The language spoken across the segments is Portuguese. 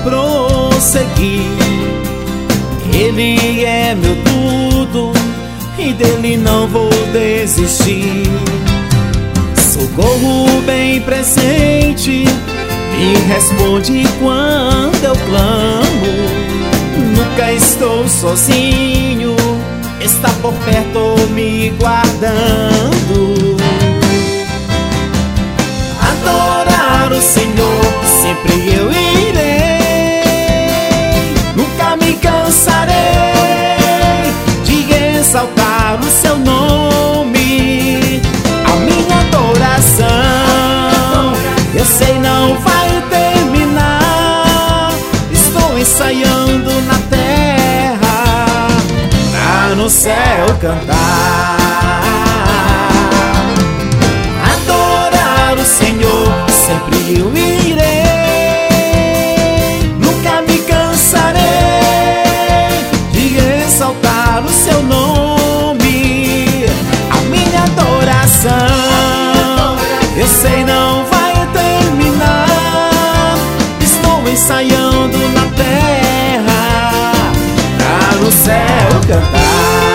prosseguir. Ele é meu tudo e dele não vou desistir. Socorro bem presente me responde quando eu clamo. Nunca estou sozinho, está por perto me guardando. Adorar o Senhor sempre eu irei, nunca me cansarei de exaltar o seu nome. A minha adoração, eu sei não vai terminar. Estou ensaiando na terra pra no céu cantar. Adorar o Senhor sempre eu irei, nunca me cansarei de exaltar o seu nome. A minha adoração, eu sei não vai terminar. Estou ensaiando na terra pra no céu cantar.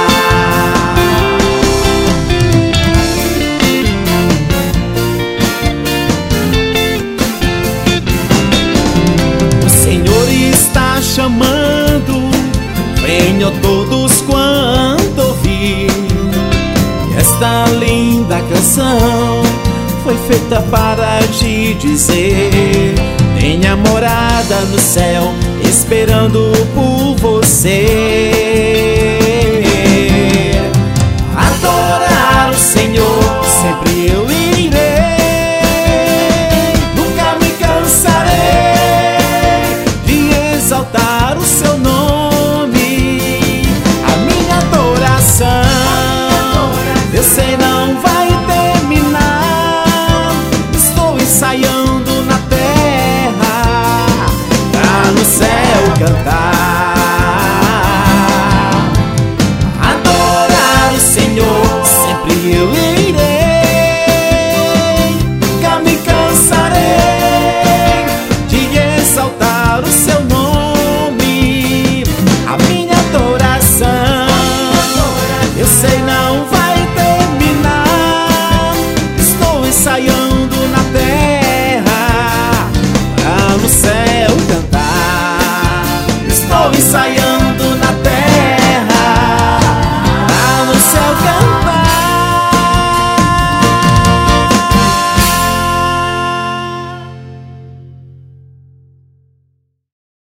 O Senhor está chamando, venham todos quanto ouvir. Esta linda canção foi feita para te dizer: tenha morada no céu esperando por você.